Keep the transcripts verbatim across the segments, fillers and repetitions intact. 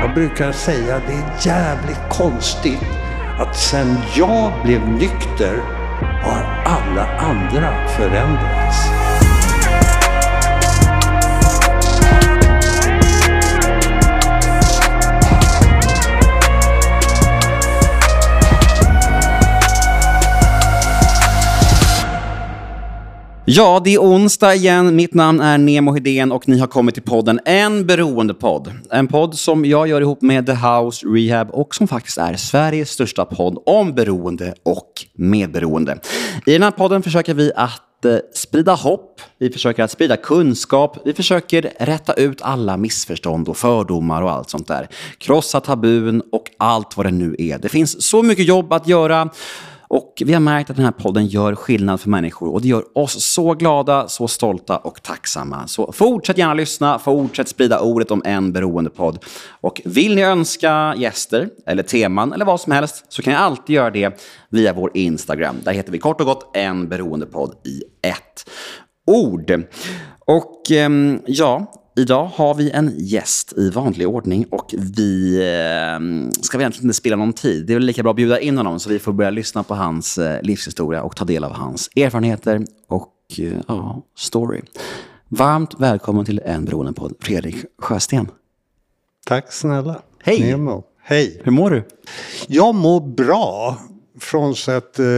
Jag brukar säga att det är jävligt konstigt att sen jag blev nykter har alla andra förändrats. Ja, det är onsdag igen. Mitt namn är Nemo Hedén och ni har kommit till podden En beroendepodd. En podd som jag gör ihop med The House Rehab och som faktiskt är Sveriges största podd om beroende och medberoende. I den här podden försöker vi att eh, sprida hopp, vi försöker att sprida kunskap, vi försöker rätta ut alla missförstånd och fördomar och allt sånt där. Krossa tabun och allt vad det nu är. Det finns så mycket jobb att göra. Och vi har märkt att den här podden gör skillnad för människor. Och det gör oss så glada, så stolta och tacksamma. Så fortsätt gärna lyssna, fortsätt sprida ordet om En beroendepodd. Och vill ni önska gäster eller teman eller vad som helst så kan jag alltid göra det via vår Instagram. Där heter vi kort och gott En beroendepodd i ett ord. Och ja... Idag har vi en gäst i vanlig ordning och vi eh, ska vi egentligen inte spela någon tid. Det är väl lika bra att bjuda in honom så vi får börja lyssna på hans eh, livshistoria och ta del av hans erfarenheter och eh, ja, story. Varmt välkommen till En beroendepodd, Fredrik Sjösten. Tack snälla. Hej. Nemo. Hej. Hur mår du? Jag mår bra, frånsett eh,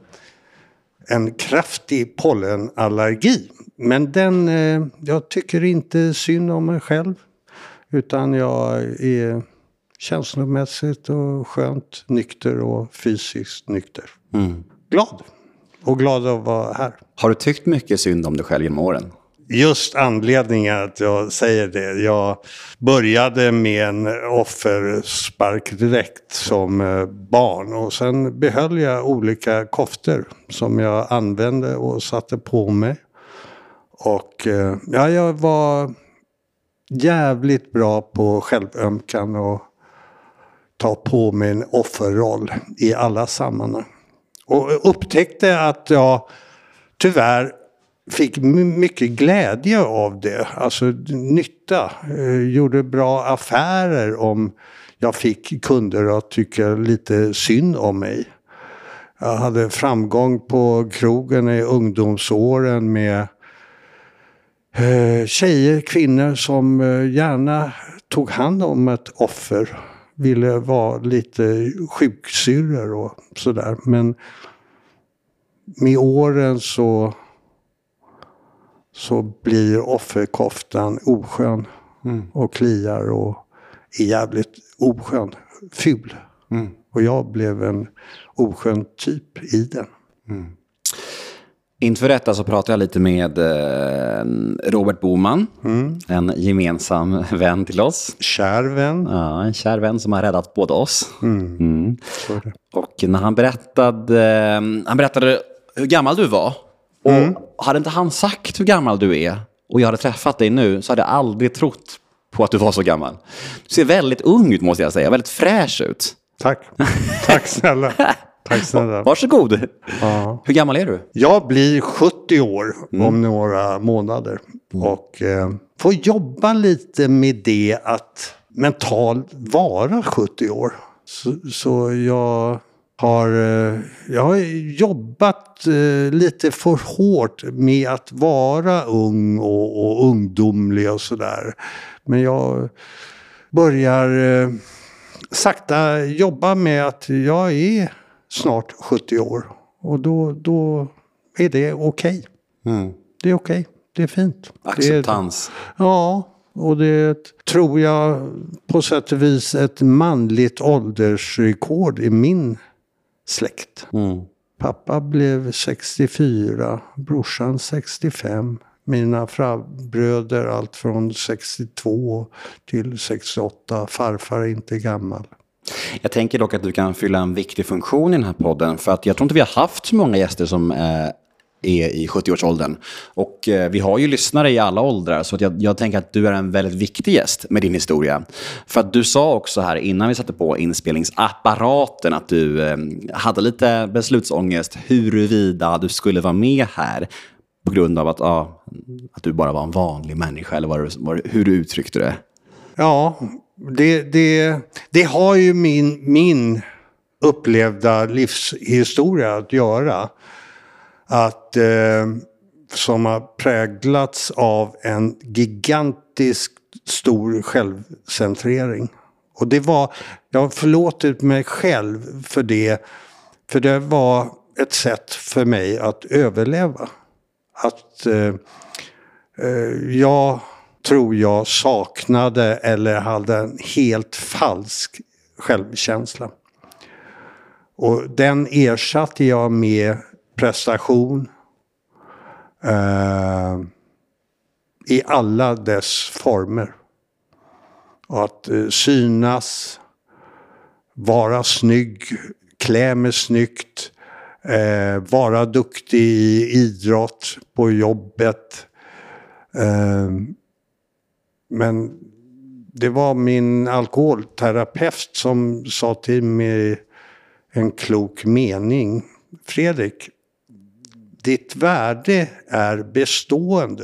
en kraftig pollenallergi. Men den, eh, jag tycker inte synd om mig själv. Utan jag är känslomässigt och skönt nykter och fysiskt nykter. Mm. Glad. Och glad att vara här. Har du tyckt mycket synd om dig själv genom åren? Just anledningen att jag säger det. Jag började med en offerspark direkt som barn. Och sen behöll jag olika koftor som jag använde och satte på mig. Och ja, jag var jävligt bra på självömkan och ta på mig en offerroll i alla sammanhang. Och upptäckte att jag tyvärr fick mycket glädje av det. Alltså nytta. Jag gjorde bra affärer om jag fick kunder att tycka lite synd om mig. Jag hade framgång på krogen i ungdomsåren med tjejer, kvinnor som gärna tog hand om ett offer. Ville vara lite sjuksyrror och sådär. Men med åren så, så blir offerkoftan oskön. Mm. Och kliar och är jävligt oskön. Ful. Mm. Och jag blev en oskön typ i den. Mm. Inför detta så pratade jag lite med eh, Robert Boman, mm. en gemensam vän till oss. Kär vän. Ja, en kär vän som har räddat båda oss. Mm. Mm. Och när han berättade, eh, han berättade hur gammal du var. Och mm. hade inte han sagt hur gammal du är och jag hade träffat dig nu så hade jag aldrig trott på att du var så gammal. Du ser väldigt ung ut måste jag säga, väldigt fräsch ut. Tack, tack snälla. Tack snälla. Varsågod. Ja. Hur gammal är du? Jag blir sjuttio år mm. om några månader. Mm. Och eh, får jobba lite med det att mentalt vara sjuttio år. Så, så jag har, eh, jag har jobbat eh, lite för hårt med att vara ung och, och ungdomlig och sådär. Men jag börjar eh, sakta jobba med att jag är snart sjuttio år. Och då, då är det okej. Okay. Mm. Det är okej. Okay. Det är fint. Acceptans. Det är, ja, och det är ett, tror jag på sätt och vis ett manligt åldersrekord i min släkt. Mm. Pappa blev sextiofyra, brorsan sextiofem. Mina farbröder allt från sextiotvå till sextioåtta. Farfar är inte gammal. Jag tänker dock att du kan fylla en viktig funktion i den här podden. För att jag tror inte vi har haft så många gäster som eh, är i sjuttio-årsåldern. Och eh, vi har ju lyssnare i alla åldrar. Så att jag, jag tänker att du är en väldigt viktig gäst med din historia. För att du sa också här innan vi satte på inspelningsapparaten att du eh, hade lite beslutsångest huruvida du skulle vara med här. På grund av att, ja, att du bara var en vanlig människa. Eller var det, var det, hur du uttryckte det? Ja, det, det, det har ju min, min upplevda livshistoria att göra. Att, eh, som har präglats av en gigantisk stor självcentrering. Och det var, jag har förlåtit mig själv för det. För det var ett sätt för mig att överleva. Att eh, eh, jag tror jag saknade eller hade en helt falsk självkänsla. Och den ersatte jag med prestation eh, i alla dess former. Och att eh, synas, vara snygg, klä mig snyggt, eh, vara duktig i idrott på jobbet. Eh, men det var min alkoholterapeut som sa till mig en klok mening. Fredrik, ditt värde är bestående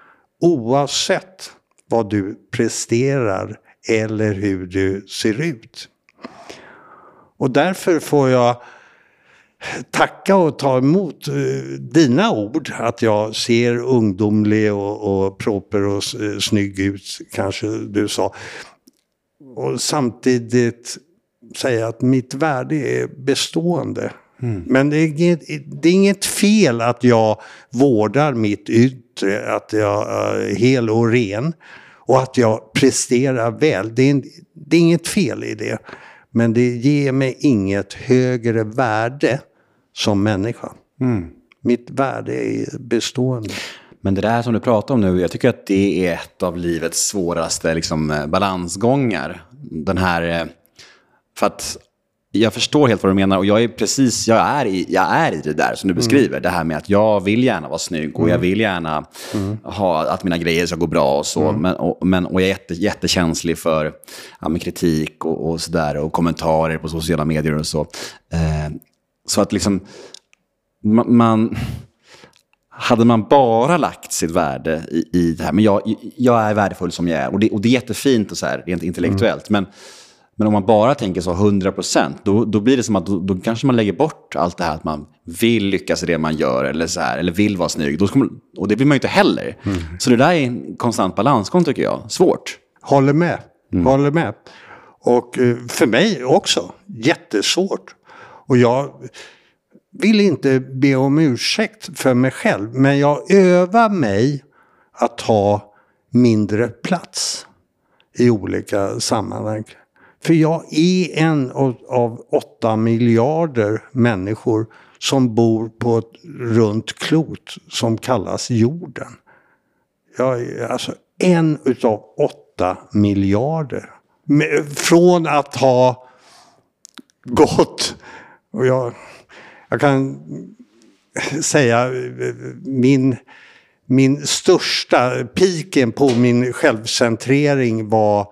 oavsett vad du presterar eller hur du ser ut. Och därför får jag tacka och ta emot dina ord. Att jag ser ungdomlig och, och proper och snygg ut, kanske du sa. Och samtidigt säga att mitt värde är bestående. Mm. Men det är, inget, det är inget fel att jag vårdar mitt yttre, att jag är hel och ren och att jag presterar väl. Det är, det är inget fel i det. Men det ger mig inget högre värde som människa. Mm. Mitt värde är bestående. Men det där som du pratar om nu, jag tycker att det är ett av livets svåraste liksom, balansgångar. Den här, för att jag förstår helt vad du menar och jag är precis, jag är i, jag är i det där som du beskriver. Mm. Det här med att jag vill gärna vara snygg och mm. jag vill gärna mm. ha att mina grejer ska gå bra och så. Mm. Men, och, men, och jag är jätte, jättekänslig för ja, med kritik och, och sådär och kommentarer på sociala medier och så. Eh, så att liksom man, man hade man bara lagt sitt värde i, i det här. Men jag, jag är värdefull som jag är och det, och det är jättefint och så här, rent intellektuellt. Mm. Men Men om man bara tänker så hundra procent, då, då blir det som att då, då kanske man lägger bort allt det här att man vill lyckas i det man gör eller, så här, eller vill vara snygg. Då man, och det vill man ju inte heller. Mm. Så det där är en konstant balansgång tycker jag. Svårt. Håller med. Mm. Håller med. Och för mig också. Jättesvårt. Och jag vill inte be om ursäkt för mig själv. Men jag övar mig att ta mindre plats i olika sammanhang. För jag är en av, av åtta miljarder människor som bor på ett runt klot som kallas jorden. Jag är alltså en utav åtta miljarder. Från att ha gått, och jag, jag kan säga min, min största piken på min självcentrering var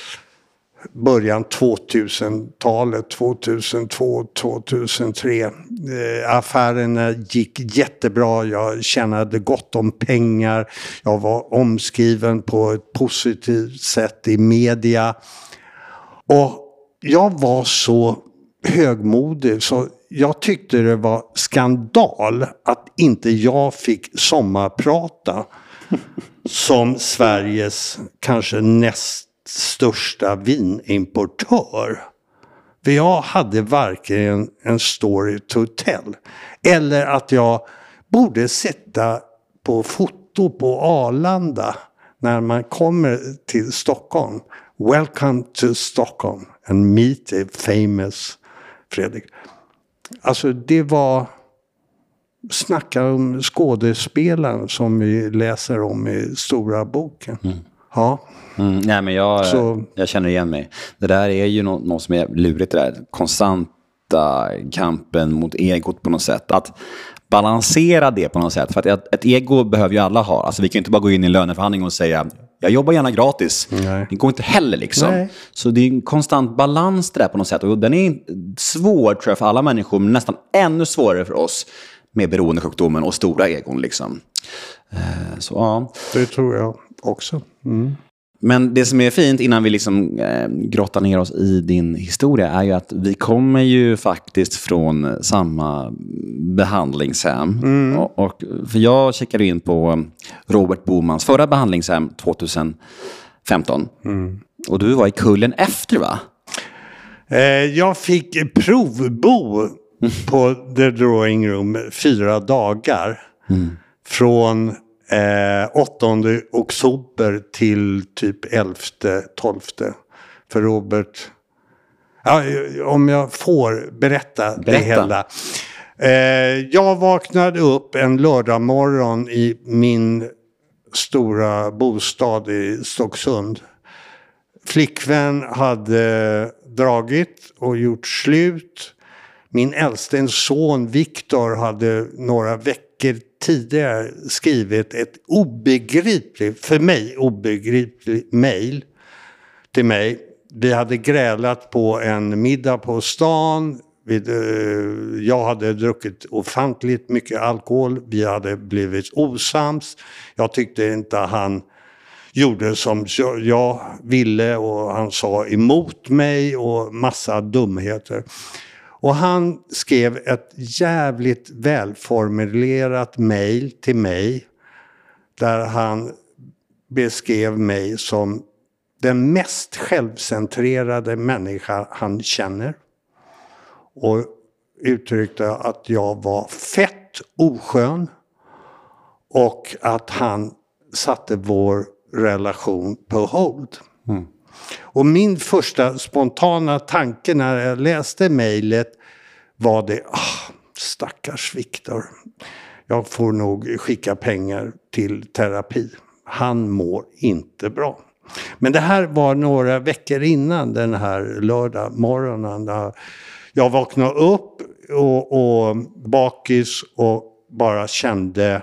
början tvåtusentalet, tvåtusentvå, tvåtusentre. Eh, affärerna gick jättebra. Jag tjänade gott om pengar. Jag var omskriven på ett positivt sätt i media. Och jag var så högmodig så jag tyckte det var skandal att inte jag fick sommarprata som Sveriges kanske näst största vinimportör. För jag hade varken en story to tell eller att jag borde sitta på foto på Arlanda när man kommer till Stockholm. Welcome to Stockholm and meet a famous Fredrik. Alltså det var snacka om skådespelaren som vi läser om i stora boken. Mm. Ja. Mm, nej, men jag, så, jag känner igen mig. Det där är ju något, något som är lurigt, det där konstanta kampen mot egot på något sätt. Att balansera det på något sätt. För att ett, ett ego behöver ju alla ha. Alltså vi kan ju inte bara gå in i en löneförhandling och säga jag jobbar gärna gratis. Nej. Det går inte heller liksom. Nej. Så det är en konstant balans det där på något sätt. Och den är svår tror jag för alla människor, men nästan ännu svårare för oss med beroendesjukdomen och stora egon liksom. Så ja. Det tror jag också. Mm. Men det som är fint innan vi liksom eh, grottar ner oss i din historia är ju att vi kommer ju faktiskt från samma behandlingshem. Mm. Och, och, för jag checkade in på Robert Bomans förra behandlingshem tjugohundrafemton. Mm. Och du var i kullen efter, va? Eh, jag fick provbo mm. på The Drawing Room fyra dagar. Mm. Från Eh, åttonde oktober till typ elfte, tolfte. För Robert, ja, om jag får berätta, berätta. det hela. Eh, jag vaknade upp en lördag morgon i min stora bostad i Stocksund. Flickvän hade dragit och gjort slut. Min äldste son Viktor hade några veckor tidigare skrivit ett obegripligt, för mig obegripligt mejl till mig. Vi hade grälat på en middag på stan. Vi, jag hade druckit ofantligt mycket alkohol. Vi hade blivit osams. Jag tyckte inte han gjorde som jag ville och han sa emot mig och massa dumheter. Och han skrev ett jävligt välformulerat mejl till mig där han beskrev mig som den mest självcentrerade människa han känner. Och uttryckte att jag var fett oskön och att han satte vår relation på hold. Mm. Och min första spontana tanke när jag läste mejlet var det, ah, stackars Viktor. Jag får nog skicka pengar till terapi. Han mår inte bra. Men det här var några veckor innan den här lördag morgonen. När jag vaknade upp och, och bakis och bara kände,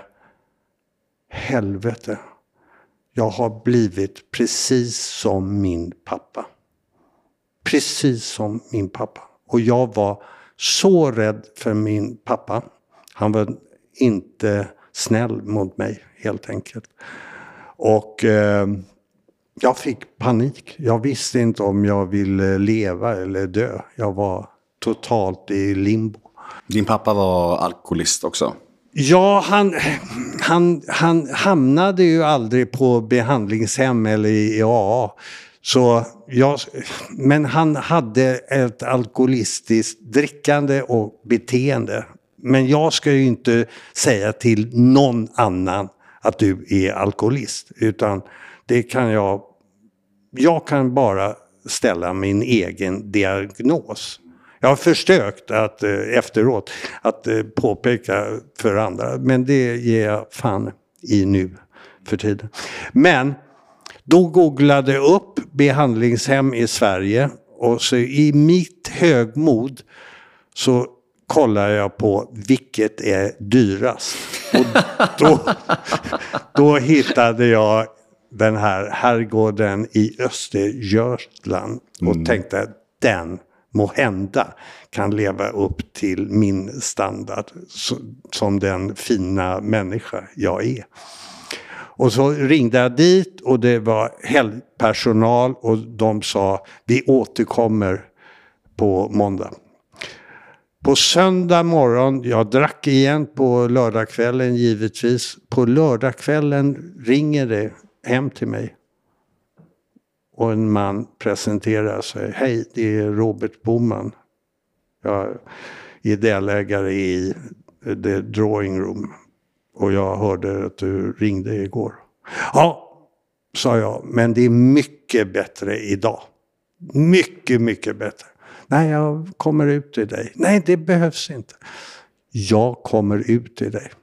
helvete. Jag har blivit precis som min pappa. Precis som min pappa. Och jag var så rädd för min pappa. Han var inte snäll mot mig helt enkelt. Och eh, jag fick panik. Jag visste inte om jag ville leva eller dö. Jag var totalt i limbo. Din pappa var alkoholist också? Ja, han, han, han hamnade ju aldrig på behandlingshem eller i A A. Så jag, men han hade ett alkoholistiskt drickande och beteende. Men jag ska ju inte säga till någon annan att du är alkoholist. Utan det kan jag, jag kan bara ställa min egen diagnos. Jag har försökt att eh, efteråt att eh, påpeka för andra. Men det ger jag fan i nu för tiden. Men då googlade jag upp behandlingshem i Sverige. Och så i mitt högmod så kollar jag på vilket är dyrast. Och då, då hittade jag den här herrgården i Östergötland. Och mm. tänkte att den må hända kan leva upp till min standard som den fina människa jag är. Och så ringde jag dit och det var helgpersonal och de sa vi återkommer på måndag. På söndag morgon, jag drack igen på lördagskvällen givetvis. På lördagskvällen ringer det hem till mig. Och en man presenterar sig. Hej, det är Robert Boman. Jag är delägare i The Drawing Room. Och jag hörde att du ringde igår. Ja, sa jag. Men det är mycket bättre idag. Mycket, mycket bättre. Nej, jag kommer ut till dig. Nej, det behövs inte. Jag kommer ut till dig.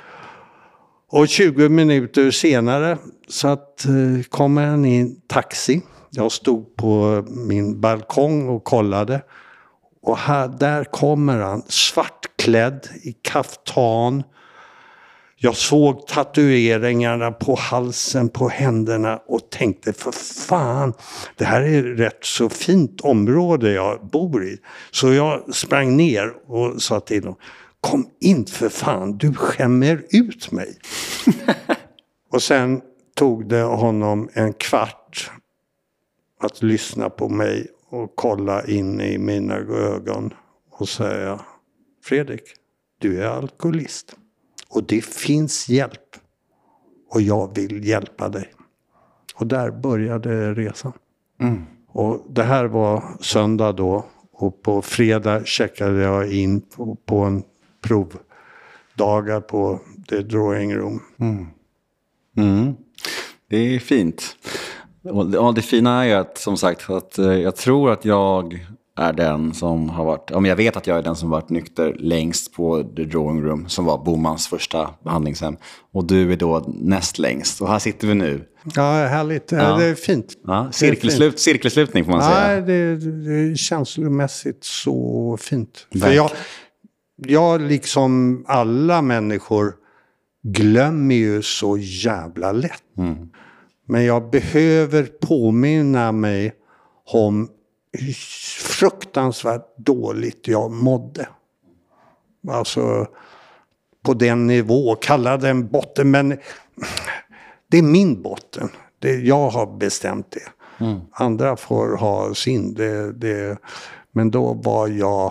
Och tjugo minuter senare så att, eh, kommer han i en taxi. Jag stod på min balkong och kollade. Och här, där kommer han svartklädd i kaftan. Jag såg tatueringarna på halsen, på händerna och tänkte för fan, det här är rätt så fint område jag bor i. Så jag sprang ner och sa till honom, kom in för fan, du skämmer ut mig. Och sen tog det honom en kvart att lyssna på mig och kolla in i mina ögon och säga: Fredrik, du är alkoholist och det finns hjälp och jag vill hjälpa dig. Och där började resan. Mm. Och det här var söndag då, och på fredag checkade jag in på, på en provdagar på The Drawing Room. Mm. Mm. Det är fint. Och det fina är ju att, som sagt, att jag tror att jag är den som har varit, om jag vet att jag är den som varit nykter längst på The Drawing Room, som var Bomans första behandlingshem. Och du är då näst längst. Och här sitter vi nu. Ja, härligt. Ja. Det är fint. Ja, cirkelslut, fint. Cirkelslutning får man ja, säga. Det, det är känslomässigt så fint. För jag, jag, liksom alla människor, glömmer ju så jävla lätt. Mm. Men jag behöver påminna mig om hur fruktansvärt dåligt jag mådde. Alltså på den nivå, kalla den botten, men det är min botten. Det, jag har bestämt det. Mm. Andra får ha sin. Det, det, men då var jag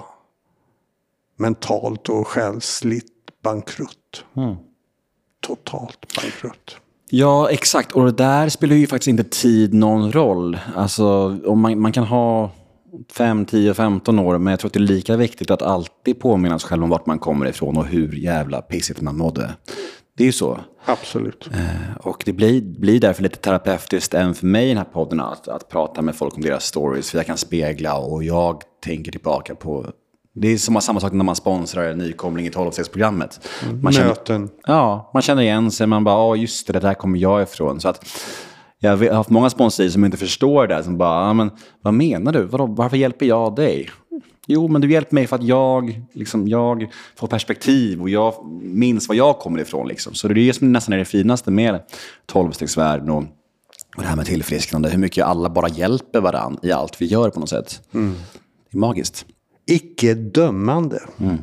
mentalt och själsligt bankrutt. Mm. Totalt bankrutt. Ja, exakt. Och det där spelar ju faktiskt inte tid någon roll. Alltså, om man, man kan ha fem, tio, femton år, men jag tror att det är lika viktigt att alltid påminna sig själv om vart man kommer ifrån och hur jävla pissigt man mådde. Det är ju så. Absolut. Eh, och det blir, blir därför lite terapeutiskt även för mig i den här podden att, att prata med folk om deras stories. För jag kan spegla och jag tänker tillbaka på... Det är som samma sak när man sponsrar en nykomling i tolv-stegsprogrammet. Man känner, Möten. Ja, man känner igen sig. Man bara, ja just det, det där kommer jag ifrån. Så att jag har haft många sponsorer som inte förstår det. Som bara, ja, men vad menar du? Vadå, varför hjälper jag dig? Jo, men du hjälper mig för att jag, liksom, jag får perspektiv och jag minns var jag kommer ifrån. Liksom. Så det är det som nästan är det finaste med tolv-stegsvärlden och, och det här med tillfrisknande. Hur mycket alla bara hjälper varann i allt vi gör på något sätt. Mm. Det är magiskt. Icke dömande. Mm.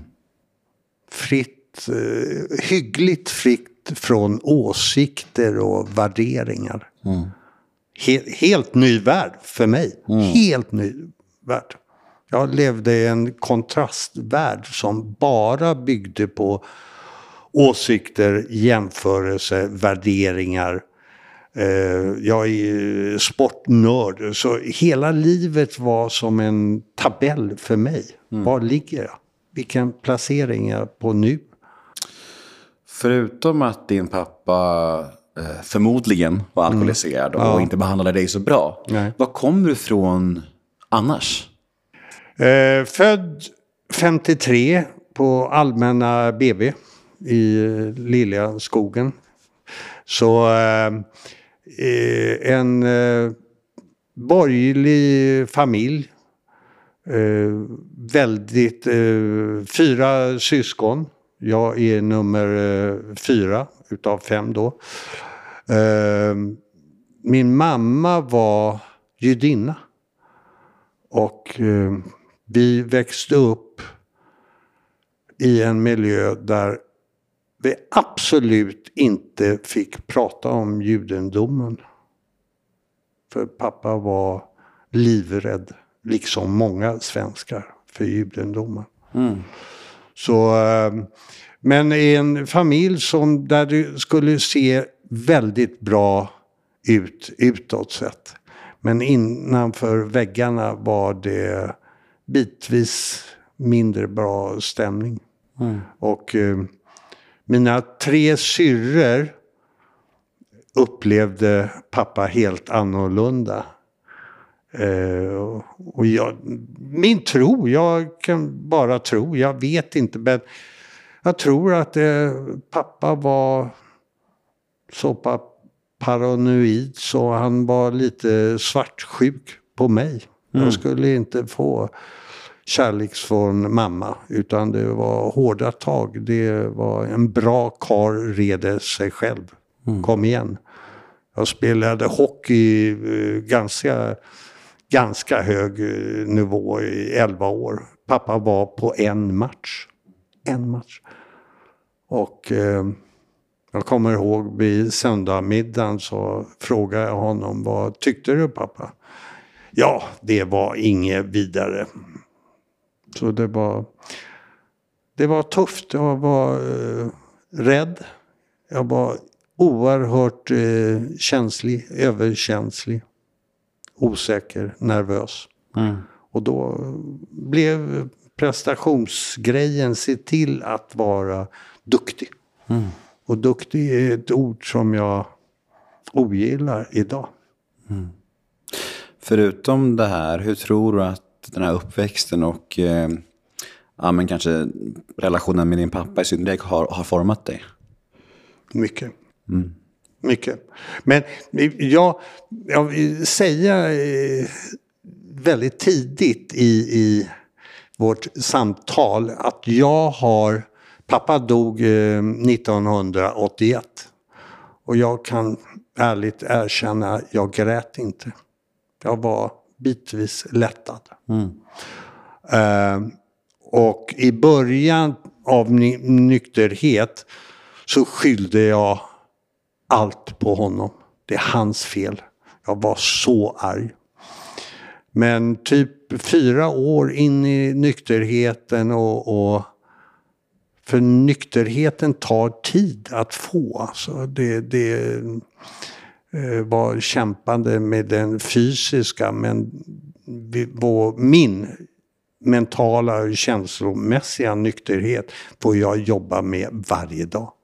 Fritt, eh, hyggligt fritt från åsikter och värderingar. Mm. He- helt ny värld för mig. Mm. Helt ny värld. Jag levde i en kontrastvärld som bara byggde på åsikter, jämförelse, värderingar. Uh, jag är sportnörd, så hela livet var som en tabell för mig. Mm. Var ligger jag? Vilken placering är jag på nu? Förutom att din pappa uh, förmodligen var alkoholiserad mm. och ja. inte behandlade dig så bra. Nej. Var kommer du ifrån annars? Uh, född femtiotre på Allmänna B B i Lilla skogen. Så... Uh, en eh, borgerlig familj, eh, väldigt eh, fyra syskon. Jag är nummer eh, fyra utav fem då. Eh, min mamma var judinna och eh, vi växte upp i en miljö där vi absolut inte fick prata om judendomen. För pappa var livrädd, liksom många svenskar, för judendomen. Mm. Så, men i en familj som där det skulle se väldigt bra ut utåt sett. Men innanför väggarna var det bitvis mindre bra stämning. Mm. Och... Mina tre syrror upplevde pappa helt annorlunda. Eh, och jag, min tro, jag kan bara tro, jag vet inte. Men jag tror att eh, pappa var så pass paranoid så han var lite svartsjuk på mig. Mm. Jag skulle inte få... kärlek från mamma, utan det var hårda tag. Det var en bra karl rede sig själv. Mm. Kom igen. Jag spelade hockey ganska, ganska hög nivå i elva år. Pappa var på en match. En match. Och eh, Jag kommer ihåg vid söndagsmiddagen så frågade jag honom, vad tyckte du pappa? Ja, det var inget vidare. Så det var, det var tufft. Jag var eh, rädd. Jag var oerhört eh, känslig, överkänslig, osäker, nervös. Mm. Och då blev prestationsgrejen se till att vara duktig. Mm. Och duktig är ett ord som jag ogillar idag. Mm. Förutom det här, hur tror du att den här uppväxten och eh, ja, men kanske relationen med din pappa i synnerhet har, har format dig? Mycket. Mm. Mycket. Men jag, jag vill säga eh, väldigt tidigt i, i vårt samtal att jag har... Pappa dog eh, nittonhundraåttioett. Och jag kan ärligt erkänna, jag grät inte. Jag var bitvis lättad. Mm. Uh, och i början av ny- nykterhet så skyllde jag allt på honom. Det är hans fel. Jag var så arg. Men typ fyra år in i nykterheten och... och för nykterheten tar tid att få. Alltså det, det eh, var kämpande med den fysiska, men vi, vår, min mentala och känslomässiga nykterhet får jag jobba med varje dag.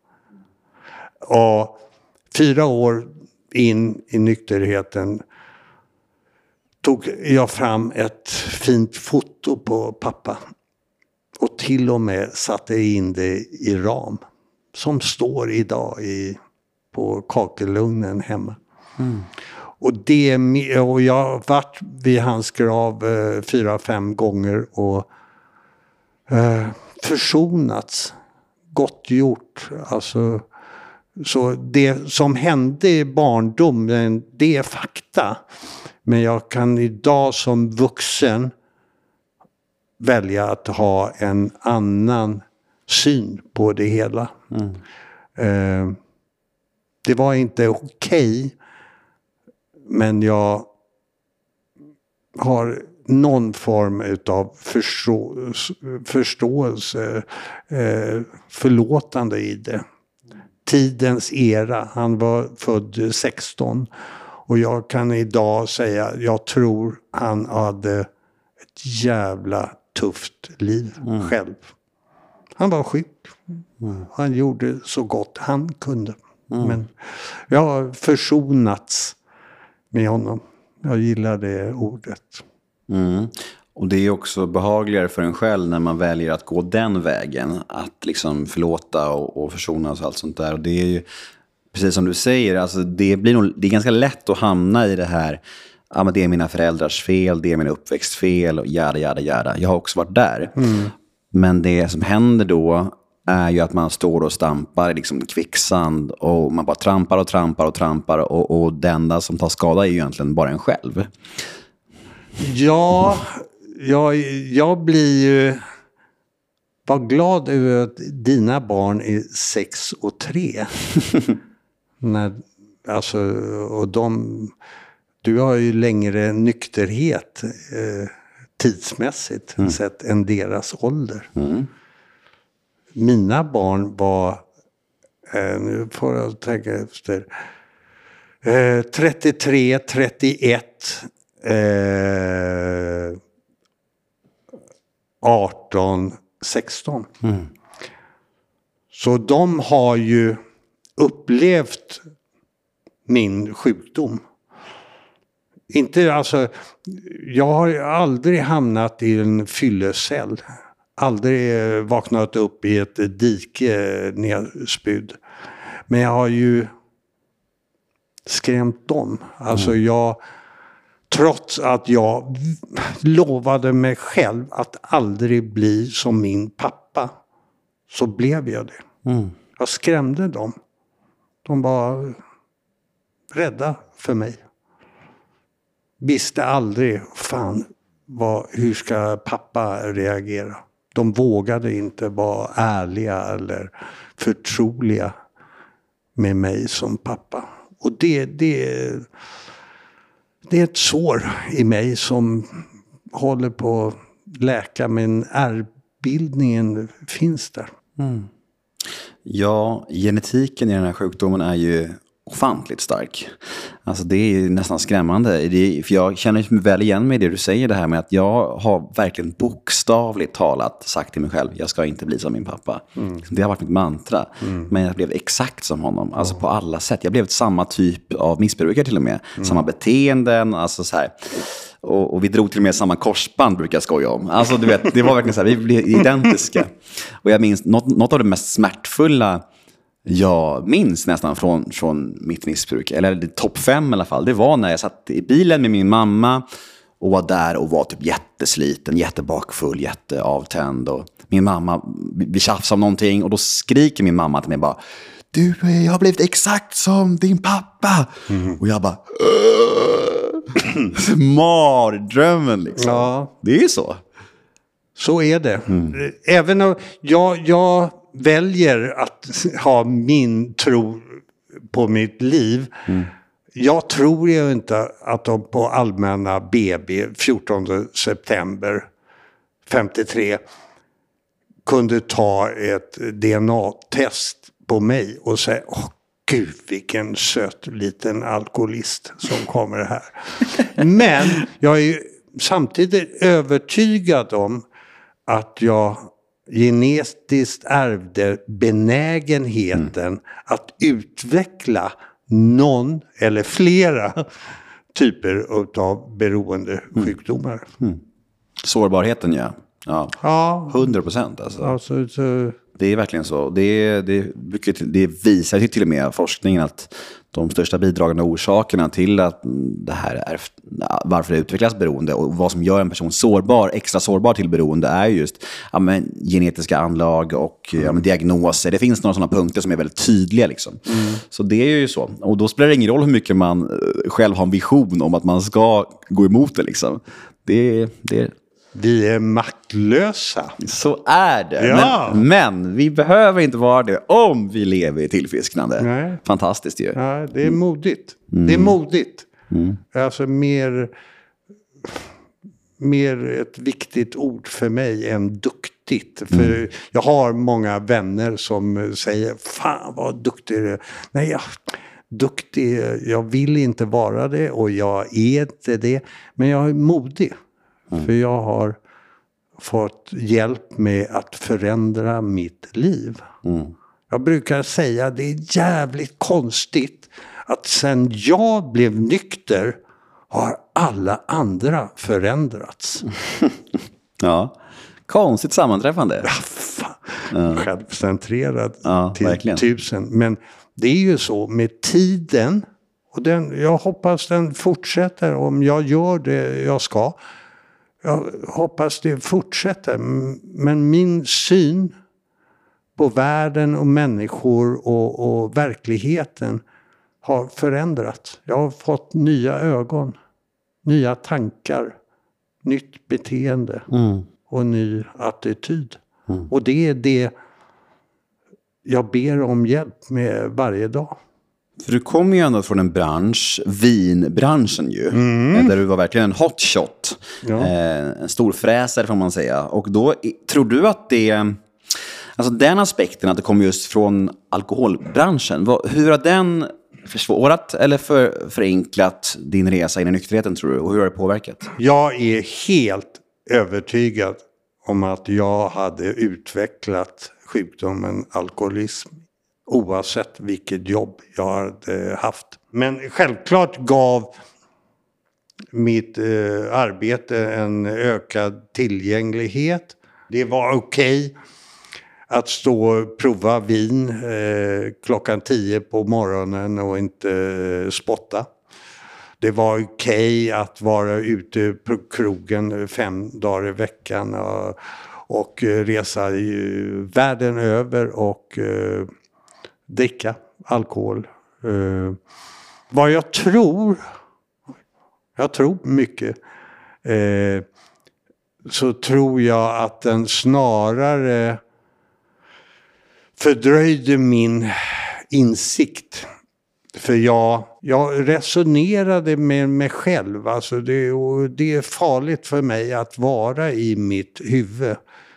Och fyra år in i nykterheten tog jag fram ett fint foto på pappa. Och till och med satte in det i ram. Som står idag i, på kakelugnen hemma. Mm. Och, det, och jag har varit vid hans grav eh, fyra, fem gånger. Och eh, försonats. Gott gjort. Alltså, så det som hände i barndomen, det är fakta. Men jag kan idag som vuxen välja att ha en annan syn på det hela. Mm. Eh, det var inte okej, okay, men jag har någon form av förstå- förståelse, eh, förlåtande i det. Tidens era, han var född sexton och jag kan idag säga, jag tror han hade ett jävla tufft liv mm. själv. Han var sjuk. Mm. Han gjorde så gott han kunde. Mm. Men jag har försonats med honom. Jag gillar det ordet. Mm. Och det är också behagligare för en själv när man väljer att gå den vägen. Att liksom förlåta och, och försonas och allt sånt där. Och det är ju, precis som du säger, alltså det, blir nog, det är ganska lätt att hamna i det här. Ja, men det är mina föräldrars fel, det är min uppväxtfel och jada, jada, jada. Jag har också varit där. Mm. Men det som händer då är ju att man står och stampar i liksom kvicksand och man bara trampar och trampar och trampar och, och det enda som tar skada är ju egentligen bara en själv. Ja, jag, jag blir ju var glad över att dina barn är sex och tre. När, alltså, och de... Du har ju längre nykterhet eh, tidsmässigt mm. sett än deras ålder. Mm. Mina barn var, eh, nu får jag tänka efter, eh, trettiotre, trettioett, eh, arton, sexton. Mm. Så de har ju upplevt min sjukdom. Inte, alltså, jag har aldrig hamnat i en fyllecell. Aldrig vaknat upp i ett dike nedspydd. Men jag har ju skrämt dem. Alltså mm. jag, trots att jag lovade mig själv att aldrig bli som min pappa, så blev jag det. Mm. Jag skrämde dem. De var rädda för mig. Visste aldrig, fan, vad, hur ska pappa reagera? De vågade inte vara ärliga eller förtroliga. med mig som pappa. Och det, det, det är ett sår i mig som håller på att läka, men ärrbildningen finns där. Mm. Ja, genetiken i den här sjukdomen är ju ofantligt stark. Alltså det är ju nästan skrämmande. Det är, för jag känner mig väl igen med det du säger, det här med att jag har verkligen bokstavligt talat sagt till mig själv, jag ska inte bli som min pappa. Mm. Det har varit mitt mantra. Mm. Men jag blev exakt som honom. Alltså mm. på alla sätt. Jag blev samma typ av missbrukare till och med. Mm. Samma beteenden, alltså så här. Och, och vi drog till och med samma korsband, brukar jag skoja om. Alltså du vet, det var verkligen så här, vi blev identiska. Och jag minns, något, något av det mest smärtfulla jag minns nästan från, från mitt missbruk, eller topp fem i alla fall, det var när jag satt i bilen med min mamma och var där och var typ jättesliten, jättebakfull, jätteavtänd. Och min mamma, vi tjafsade om någonting och då skriker min mamma till mig bara, du, jag har blivit exakt som din pappa. Mm. Och jag bara, mardrömmen liksom. Ja. Det är ju så. Så är det. Mm. Även om jag, jag väljer att ha min tro på mitt liv. Mm. Jag tror ju inte att de på allmänna B B fjortonde september femtiotre kunde ta ett D N A-test på mig och säga, åh gud vilken söt liten alkoholist som kommer här. Men jag är ju samtidigt övertygad om att jag genetiskt ärvde benägenheten mm. att utveckla någon eller flera typer av beroendesjukdomar. Mm. Mm. Sårbarheten, ja. Ja, ja. hundra procent alltså. alltså så... Det är verkligen så. Det, det, det visar till och med forskningen att de största bidragande orsakerna till att det här är, varför det utvecklas beroende och vad som gör en person sårbar, extra sårbar till beroende är just ja, men, genetiska anlag och ja, men, diagnoser. Det finns några sådana punkter som är väldigt tydliga. Liksom. Mm. Så det är ju så. Och då spelar det ingen roll hur mycket man själv har en vision om att man ska gå emot det. Liksom. Det, det Vi är maktlösa. Så är det. Ja. Men, men vi behöver inte vara det om vi lever i tillfrisknande. Nej. Fantastiskt ju. Ja, det är modigt. Mm. Det är modigt. Mm. Alltså mer, mer ett viktigt ord för mig än duktigt. För mm. jag har många vänner som säger, fan vad duktig du är. Nej, jag, duktig, jag vill inte vara det och jag är inte det. Men jag är modig. Mm. För jag har fått hjälp med att förändra mitt liv. Mm. Jag brukar säga att det är jävligt konstigt att sen jag blev nykter har alla andra förändrats. Ja, konstigt sammanträffande. Ja, fan. Ja. Självcentrerad ja, till verkligen. tusen. Men det är ju så med tiden, och den, jag hoppas den fortsätter om jag gör det jag ska. Jag hoppas det fortsätter, men min syn på världen och människor och, och verkligheten har förändrats. Jag har fått nya ögon, nya tankar, nytt beteende mm. och ny attityd. Mm. Och det är det jag ber om hjälp med varje dag. För du kommer ju ändå från en bransch, vinbranschen ju, mm. där du var verkligen en hotshot. Ja. Eh, en stor fräsare får man säga. Och då tror du att det, alltså den aspekten att det kommer just från alkoholbranschen, vad, hur har den försvårat eller för, förenklat din resa in i nykterheten tror du? Och hur har det påverkat? Jag är helt övertygad om att jag hade utvecklat sjukdomen alkoholism oavsett vilket jobb jag hade haft. Men självklart gav mitt eh, arbete en ökad tillgänglighet. Det var okej okay att stå och prova vin eh, klockan tio på morgonen och inte eh, spotta. Det var okej okay att vara ute på krogen fem dagar i veckan och, och resa i världen över och eh, dricka alkohol. Uh, vad jag tror, jag tror mycket, uh, så tror jag att den snarare fördröjde min insikt. För jag, jag resonerade med mig själv. Alltså det, och det är farligt för mig att vara i mitt huvud.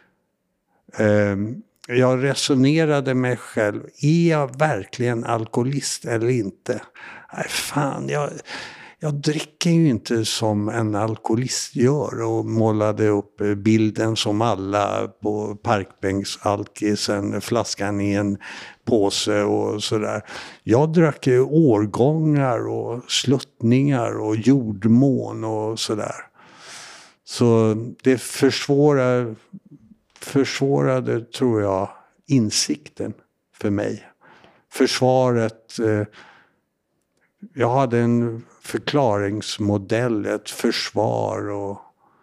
Um, jag resonerade med mig själv. Är jag verkligen alkoholist eller inte? Nej, fan, jag... Jag dricker ju inte som en alkoholist gör och målade upp bilden som alla på parkbänksalkisen, flaskan i en påse och sådär. Jag drack ju årgångar och sluttningar och jordmån och sådär. Så det försvårar, försvårade, tror jag, insikten för mig. Försvaret... Eh, jag hade en förklaringsmodell, ett försvar och,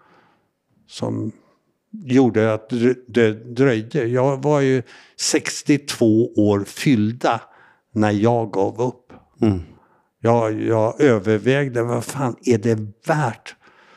som gjorde att det dröjde. Jag var ju sextiotvå år fyllda när jag gav upp. Mm. Jag, jag övervägde, vad fan är det värt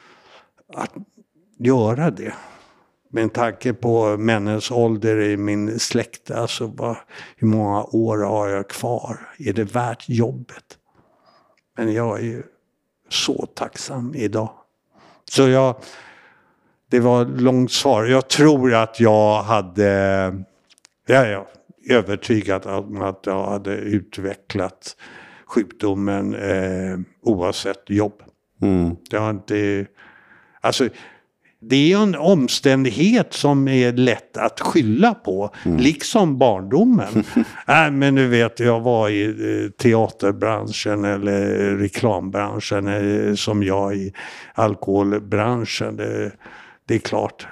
att göra det? Med tanke på männens ålder i min släkt, alltså vad, hur många år har jag kvar? Är det värt jobbet? Men jag är ju så tacksam idag. Så jag, det var ett långt svar. Jag tror att jag hade, jag är övertygad om att jag hade utvecklat sjukdomen eh, oavsett jobb. Mm. Det har inte, alltså det är ju en omständighet som är lätt att skylla på. Mm. Liksom barndomen. Nej, men du vet, jag var i teaterbranschen eller reklambranschen eller som jag i alkoholbranschen. Det, det är klart.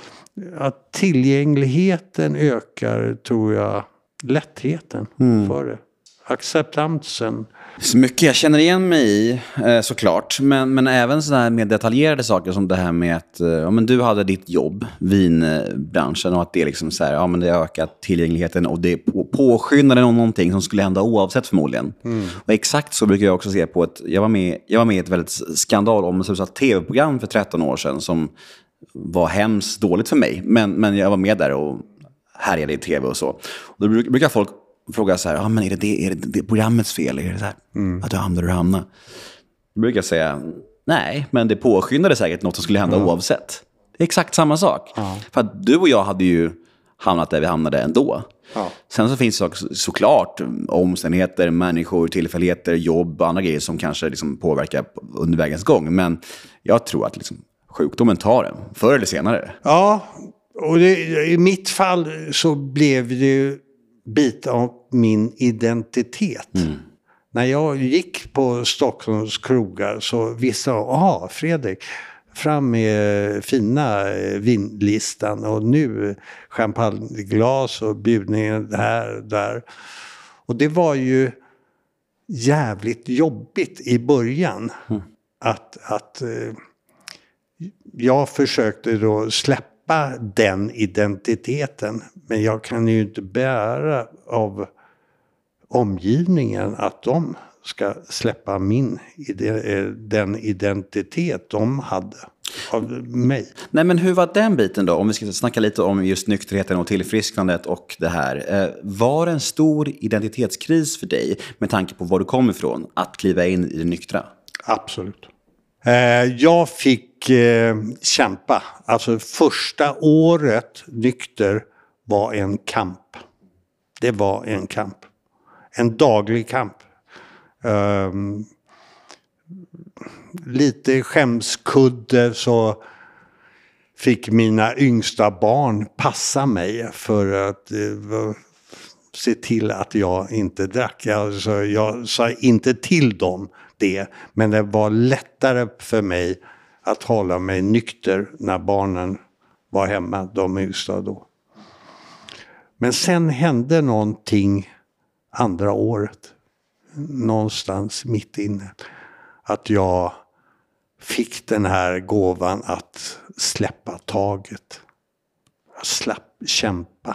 Att tillgängligheten ökar, tror jag, lättheten mm. för det. Acceptansen. Så mycket jag känner igen mig i, såklart. Men, men även så här med detaljerade saker som det här med att ja, men du hade ditt jobb, vinbranschen, och att det liksom så här, ja, men det ökat tillgängligheten och det påskyndade någonting som skulle hända oavsett förmodligen. Mm. Och exakt så brukar jag också se på ett, jag var med, jag var med i ett väldigt skandal om ett tv-program för tretton år sedan som var hemskt dåligt för mig. Men, men jag var med där och härjade i tv och så. Och då brukar folk fråga så här, ja, men är det, det, är det, det programmets fel? Är det så här, mm. att du hamnar och hamnar? Då brukar jag säga, nej, men det påskyndade säkert något som skulle hända mm. oavsett. Det är exakt samma sak. Ja. För att du och jag hade ju hamnat där vi hamnade ändå. Ja. Sen så finns det så, såklart omständigheter, människor, tillfälligheter, jobb och andra grejer som kanske liksom påverkar under vägens gång. Men jag tror att liksom sjukdomen tar den, förr eller senare. Ja, och det, i mitt fall så blev det ju bit av min identitet. Mm. När jag gick på Stockholms krogar så visste jag, aha, Fredrik, fram med fina vinlistan och nu champagneglas och bjudningen här där. Och det var ju jävligt jobbigt i början. Mm. Att, att jag försökte då släppa den identiteten, men jag kan ju inte bära av omgivningen att de ska släppa min den identitet de hade av mig. Nej, men hur var den biten då? Om vi ska snacka lite om just nykterheten och tillfrisknandet och det här. Var det en stor identitetskris för dig med tanke på var du kom ifrån att kliva in i det nyktra? Absolut. Jag fick eh, kämpa. Alltså första året nykter var en kamp. Det var en kamp. En daglig kamp. Um, lite skämskudde så fick mina yngsta barn passa mig för att eh, se till att jag inte drack. Alltså, jag sa inte till dem det, men det var lättare för mig att hålla mig nykter när barnen var hemma, de yngsta då. Men sen hände någonting andra året, någonstans mitt inne, att jag fick den här gåvan att släppa taget. Jag slapp kämpa.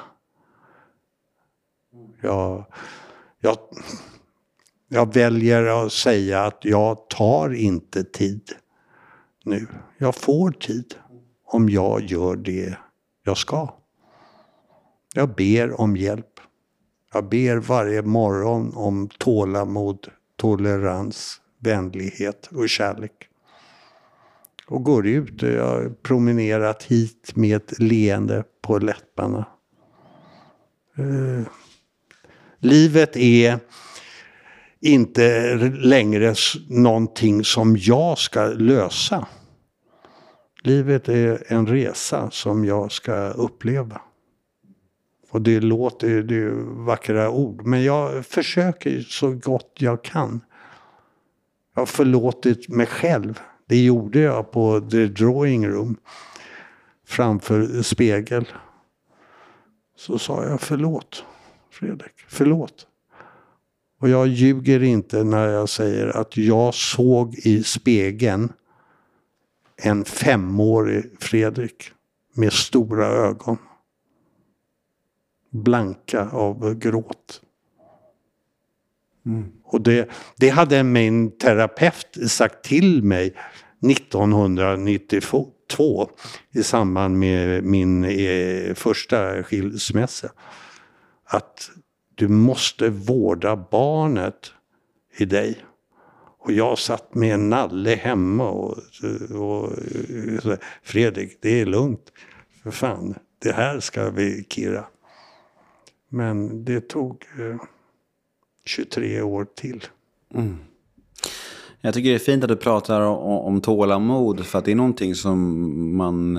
Jag, jag, jag väljer att säga att jag tar inte tid nu. Jag får tid om jag gör det jag ska. Jag ber om hjälp. Jag ber varje morgon om tålamod, tolerans, vänlighet och kärlek. Och går ut och jag har promenerat hit med ett leende på läpparna. Uh, livet är inte längre någonting som jag ska lösa. Livet är en resa som jag ska uppleva. Och det låter det är vackra ord. Men jag försöker så gott jag kan. Jag har förlåtit mig själv. Det gjorde jag på The Drawing Room. Framför spegel. Så sa jag förlåt, Fredrik. Förlåt. Och jag ljuger inte när jag säger att jag såg i spegeln en femårig Fredrik med stora ögon. Blanka av gråt. Mm. Och det, det hade min terapeut sagt till mig nittonhundranittiotvå i samband med min eh, första skilsmässa. Att du måste vårda barnet i dig. Och jag satt med en nalle hemma och, och, och Fredrik, det är lugnt. För fan, det här ska vi Kira. Men det tog eh, tjugotre år till. Mm. Jag tycker det är fint att du pratar om, om tålamod. För att det är någonting som man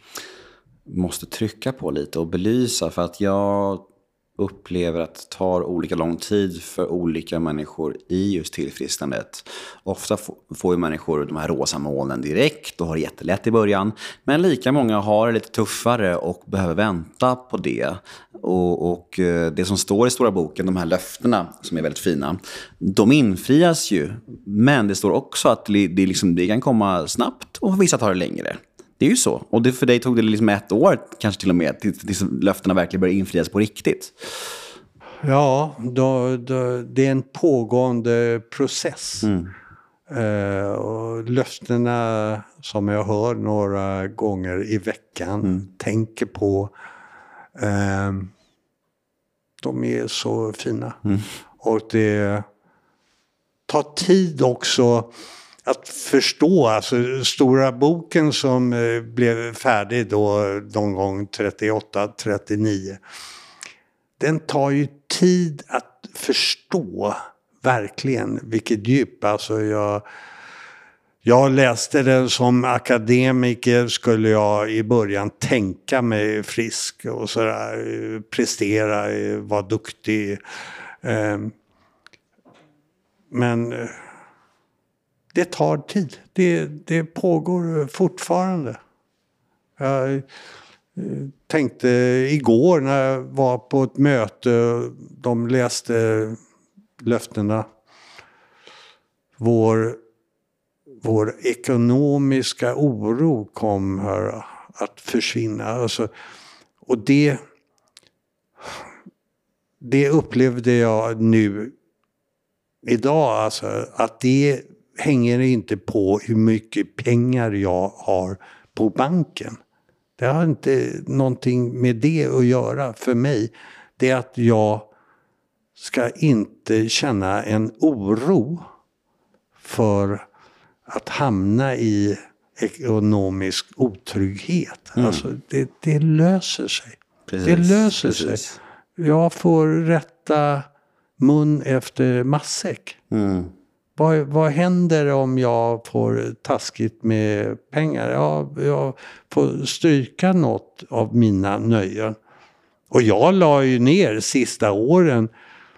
måste trycka på lite och belysa. För att jag upplever att det tar olika lång tid för olika människor i just tillfrisknandet. Ofta får ju människor de här rosa molnen direkt och har det jättelätt i början. Men lika många har det lite tuffare och behöver vänta på det. Och, och det som står i stora boken, de här löftena som är väldigt fina, de infrias ju. Men det står också att det, det, liksom, det kan komma snabbt och vissa tar det längre. Det är ju så. Och det, för dig tog det liksom ett år, kanske till och med, tills, tills löftena verkligen börjar infrias på riktigt. Ja, då, då, det är en pågående process. Mm. Uh, och löftena som jag hör några gånger i veckan, mm. tänker på, uh, de är så fina. Mm. Och det tar tid också att förstå, alltså stora boken som eh, blev färdig då någon gång trettioåtta trettionio. Den tar ju tid att förstå verkligen vilket djup. Alltså jag, jag läste den som akademiker, skulle jag i början tänka mig frisk och sådär, prestera, vara duktig. Eh, men det tar tid. Det, det pågår fortfarande. Jag tänkte igår när jag var på ett möte, de läste löftena. Vår, vår ekonomiska oro kom här att försvinna. Alltså, och det, det upplevde jag nu idag. Alltså, att det hänger inte på hur mycket pengar jag har på banken. Det har inte någonting med det att göra för mig. Det är att jag ska inte känna en oro för att hamna i ekonomisk otrygghet. Mm. Alltså det, det löser sig. Precis, det löser precis. sig. Jag får rätta mun efter matsäck. Mm. Vad, vad händer om jag får taskigt med pengar? Ja, jag får stryka något av mina nöjen. Och jag la ju ner sista åren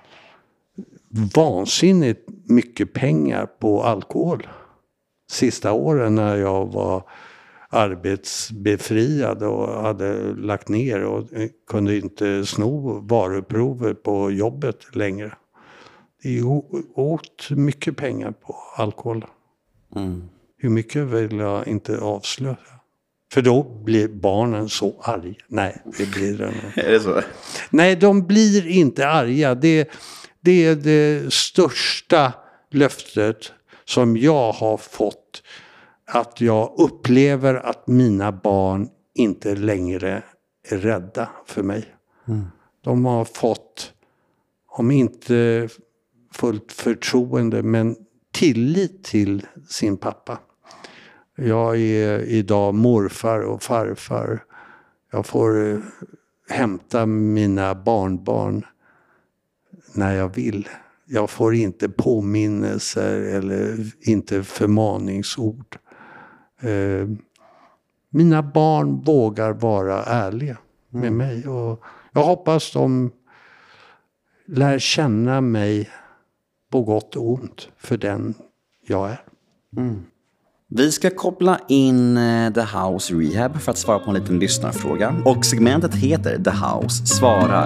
vansinnigt mycket pengar på alkohol. Sista åren när jag var arbetsbefriad och hade lagt ner och kunde inte sno varuprover på jobbet längre. Jag åt mycket pengar på alkohol. Mm. Hur mycket vill jag inte avslöja. För då blir barnen så arga. Nej, det blir det inte. Är det så? Nej, de blir inte arga. Det, det är det största löftet som jag har fått. Att jag upplever att mina barn inte längre är rädda för mig. Mm. De har fått om inte fullt förtroende, men tillit till sin pappa. Jag är idag morfar och farfar. Jag får hämta mina barnbarn när jag vill. Jag får inte påminnelser eller inte förmaningsord. Eh, mina barn vågar vara ärliga med mm. mig. Och jag hoppas de lär känna mig på gott och ont för den jag är. Mm. Vi ska koppla in The House Rehab för att svara på en liten lyssnarfråga. Och segmentet heter The House svarar.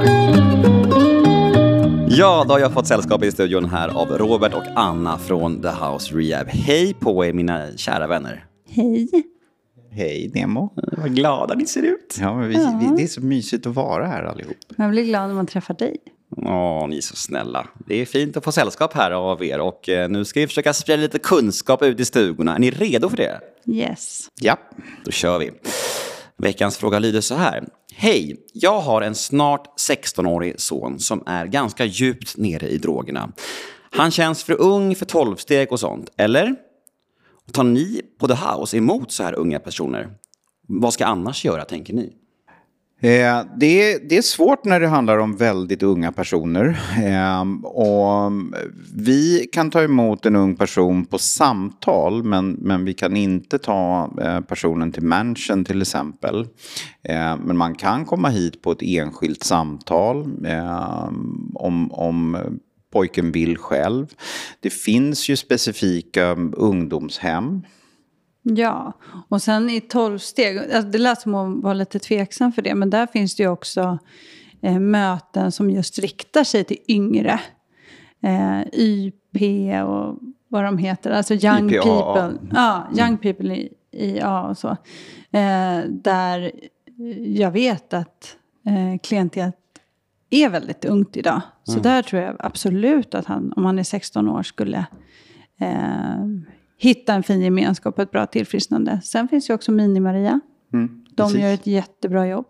Ja, då har jag fått sällskap i studion här av Robert och Anna från The House Rehab. Hej på er mina kära vänner. Hej. Hej Nemo. Vad glada ni ser ut. Ja, men vi, ja. Vi, det är så mysigt att vara här allihop. Jag blir glad när man träffar dig. Åh, ni är så snälla. Det är fint att få sällskap här av er. Och eh, nu ska vi försöka sprida lite kunskap ut i stugorna. Är ni redo för det? Yes. Ja. Då kör vi. Veckans fråga lyder så här. Hej, jag har en snart sexton-årig son som är ganska djupt nere i drogerna. Han känns för ung för tolvsteg och sånt, eller? Tar ni på The House emot så här unga personer? Vad ska annars göra, tänker ni? Eh, det, är, det är svårt när det handlar om väldigt unga personer. Eh, och vi kan ta emot en ung person på samtal, men, men vi kan inte ta eh, personen till mansion till exempel. Eh, men man kan komma hit på ett enskilt samtal eh, om... om pojken vill själv. Det finns ju specifika ungdomshem. Ja, och sen i tolv steg, alltså det lät som att vara lite tveksam för det, men där finns det ju också eh, möten som just riktar sig till yngre. Eh, Y P och vad de heter, alltså Young I P A A. People. Ja, Young People i, i A och så. Eh, där jag vet att eh, klientet är väldigt ungt idag. Så mm. där tror jag absolut att han, om han är sexton år, skulle eh, hitta en fin gemenskap och ett bra tillfrisknande. Sen finns ju också Mini-Maria. Mm, De gör ett jättebra jobb.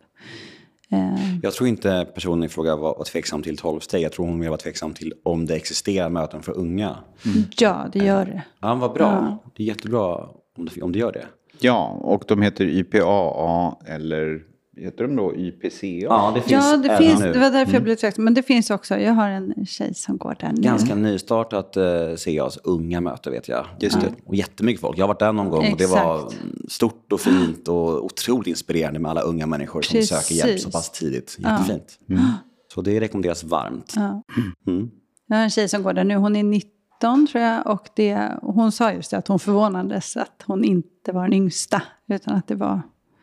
Eh. Jag tror inte personen i fråga var, var tveksam till tolv steg. Jag tror hon mer var tveksam till om det existerar möten för unga. Mm. Ja, det gör det. Ja, vad bra. Ja. Det är jättebra om det, om det gör det. Ja, och de heter Y P A A eller... Heter de då Y P C A? Ja, det finns, ja, det, finns nu. Det var därför mm. jag blev tveksam. Men det finns också. Jag har en tjej som går där nu. Ganska nystartat eh, C A:s unga möte, vet jag. Just ja. det. Och jättemycket folk. Jag har varit där någon gång. Exakt. Och det var stort och fint och otroligt inspirerande med alla unga människor som Precis. söker hjälp så pass tidigt. Jättefint. Ja. Mm. Så det rekommenderas varmt. Ja. Mm. Jag har en tjej som går där nu. Hon är nitton tror jag. Och det, hon sa just det, att hon förvånades att hon inte var den yngsta. Utan att det var...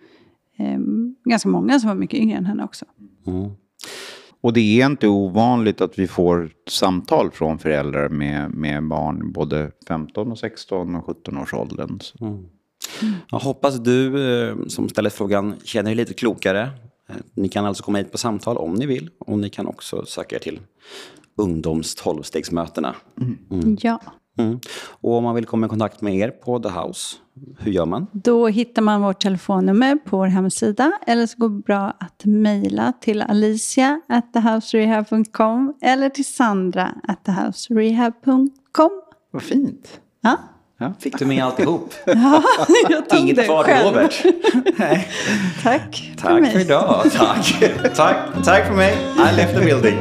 ganska många som var mycket yngre än henne också. Mm. Och det är inte ovanligt att vi får samtal från föräldrar med, med barn både femton och sexton och sjutton års åldern. Mm. Mm. Jag hoppas du som ställer frågan känner er lite klokare. Ni kan alltså komma hit på samtal om ni vill. Och ni kan också söka er till ungdoms tolvstegsmötena. Mm. Mm. Ja. Mm. Och om man vill komma i kontakt med er på The House, hur gör man? Då hittar man vårt telefonnummer på vår hemsida. Eller så går det bra att mejla till alicia at thehouserehab punkt com eller till sandra at thehouserehab punkt com. Vad fint. Ja. Ja. Fick du med alltihop? Ja, jag tog Inget det kvar själv. Robert. Nej. Tack Tack för, mig. för idag. Tack. Tack. Tack för mig. I left the building.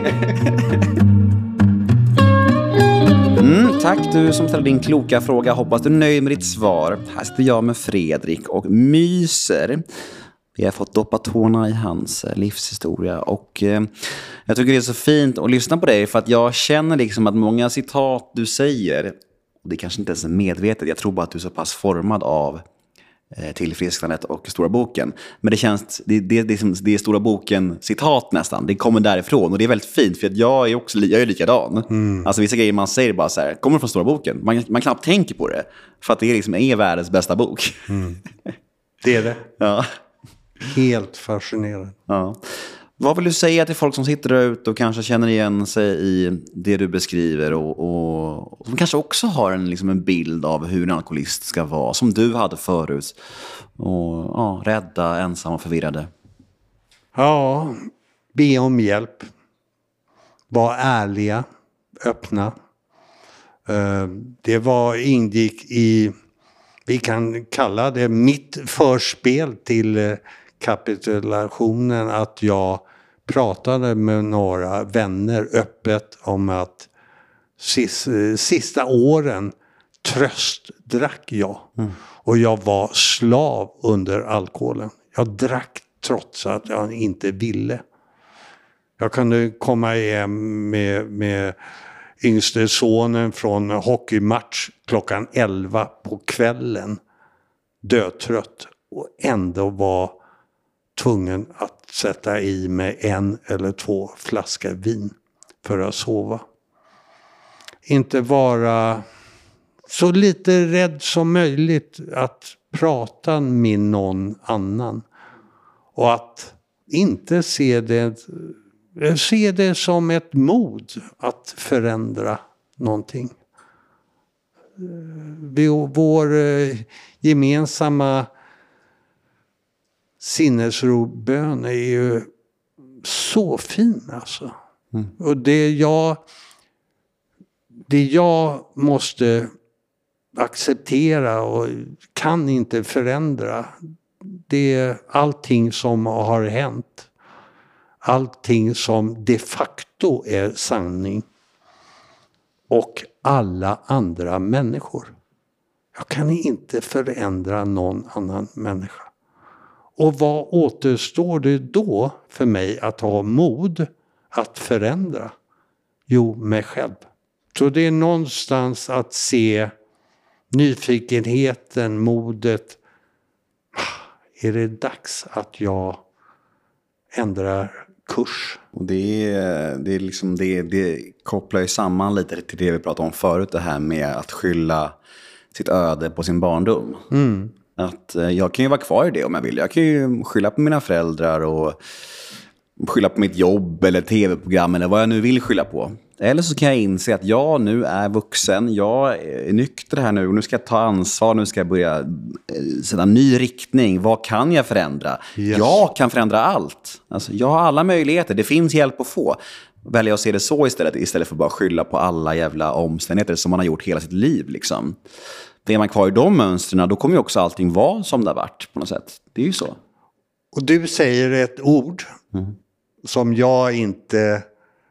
Mm, tack du som ställde din kloka fråga. Hoppas du är nöjd med ditt svar. Här sitter jag med Fredrik och myser. Vi har fått doppa tårna i hans livshistoria. Och eh, jag tycker det är så fint att lyssna på dig. För att jag känner liksom att många citat du säger, och det kanske inte ens är medvetet. Jag tror bara att du är så pass formad av eh, tillfrisknandet och Stora boken. Men det känns, det, det, det, det, det är Stora boken citat nästan. Det kommer därifrån och det är väldigt fint. För att jag är också jag är likadan. Mm. Alltså vissa grejer man säger bara så här, kommer från Stora boken. Man, man knappt tänker på det. För att det liksom är världens bästa bok. Mm. Det är det. Ja. Helt fascinerande. Ja. Vad vill du säga till folk som sitter där ute och kanske känner igen sig i det du beskriver och, och, och som kanske också har en, liksom en bild av hur en alkoholist ska vara, som du hade förut, och ja, rädda, ensamma och förvirrade? Ja, be om hjälp. var ärliga, öppna. Det var ingick i, vi kan kalla det mitt förspel till kapitulationen, att jag pratade med några vänner öppet om att sista, sista åren tröstdrack jag. Mm. Och jag var slav under alkoholen. Jag drack trots att jag inte ville. Jag kunde komma hem med, med yngste sonen från hockeymatch klockan elva på kvällen. Dötrött. Och ändå var tvungen att sätta i mig en eller två flaskor vin för att sova. Inte vara så lite rädd som möjligt att prata med någon annan. Och att inte se det, se det som ett mod att förändra någonting. Vår gemensamma sinnesrobön är ju så fin alltså. Mm. Och det jag, det jag måste acceptera och kan inte förändra, det är allting som har hänt. Allting som de facto är sanning. Och alla andra människor. Jag kan inte förändra någon annan människa. Och vad återstår det då för mig att ha mod att förändra? Jo, mig själv. Så det är någonstans att se nyfikenheten, modet. Är det dags att jag ändrar kurs? Och det, är, det, är liksom det, det kopplar ju samman lite till det vi pratade om förut. Det här med att skylla sitt öde på sin barndom. Mm. Att eh, jag kan ju vara kvar i det om jag vill. Jag kan ju skylla på mina föräldrar och skylla på mitt jobb eller tv-program eller vad jag nu vill skylla på. Eller så kan jag inse att jag nu är vuxen, jag är nykter här nu och nu ska jag ta ansvar, nu ska jag börja sätta en ny riktning. Vad kan jag förändra? Yes. Jag kan förändra allt. Alltså, jag har alla möjligheter, det finns hjälp att få. Väljer jag att se det så istället, istället för att bara skylla på alla jävla omständigheter som man har gjort hela sitt liv. Liksom. Är man kvar i de mönstren, då kommer ju också allting vara som det har varit på något sätt. Det är ju så. Och du säger ett ord mm. som jag inte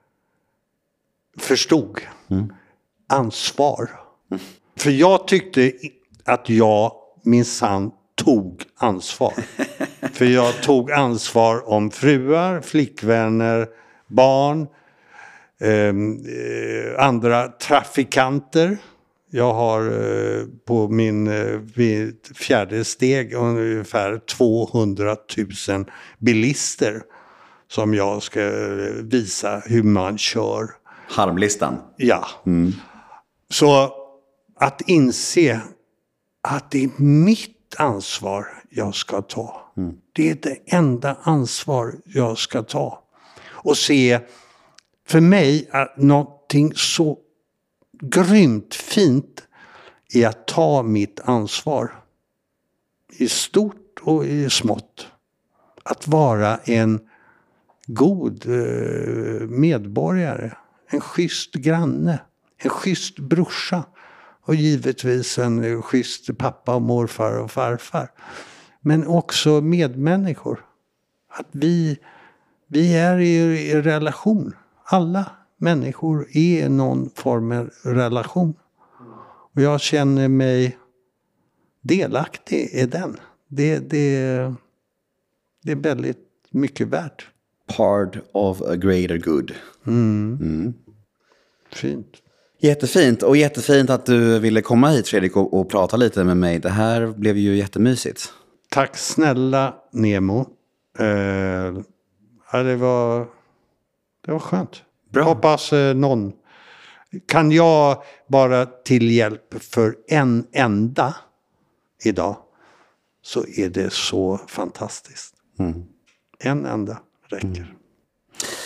förstod. Mm. Ansvar. Mm. För jag tyckte att jag minsann tog ansvar. För jag tog ansvar om fruar, flickvänner, barn, eh, andra trafikanter. Jag har eh, på min eh, fjärde steg ungefär tvåhundratusen bilister som jag ska visa hur man kör. Harmlistan. Ja. Mm. Så att inse att det är mitt ansvar jag ska ta. Mm. Det är det enda ansvar jag ska ta. Och se för mig att någonting så grymt fint är att ta mitt ansvar. I stort och i smått. Att vara en god medborgare. En schysst granne. En schysst brorsa. Och givetvis en schysst pappa och morfar och farfar. Men också medmänniskor. Att vi, vi är i, i relation. Alla människor är i någon form av relation. Och jag känner mig delaktig i den. Det, det, det är väldigt mycket värt. Part of a greater good. Mm. Mm. Fint. Jättefint. Och jättefint att du ville komma hit, Fredrik, och, och prata lite med mig. Det här blev ju jättemysigt. Tack snälla, Nemo. Eh, ja, det var, det var skönt. Bra. Hoppas eh, någon. Kan jag bara till hjälp för en enda idag, så är det så fantastiskt. Mm. En enda räcker. Mm.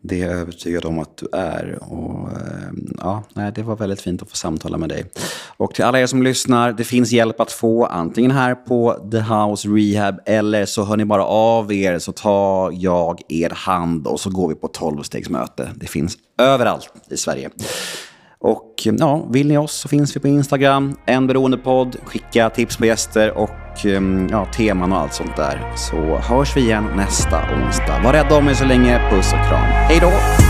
Det är jag övertygad om att du är. Och, ja, det var väldigt fint att få samtala med dig. Och till alla er som lyssnar, det finns hjälp att få antingen här på The House Rehab eller så hör ni bara av er, så tar jag er hand och så går vi på tolv-stegsmöte. Det finns överallt i Sverige. Och ja, vill ni oss så finns vi på Instagram, En beroendepodd. Skicka tips på gäster och ja, teman och allt sånt där. Så hörs vi igen nästa onsdag. Var rädda om er så länge. Puss och kram. Hej då!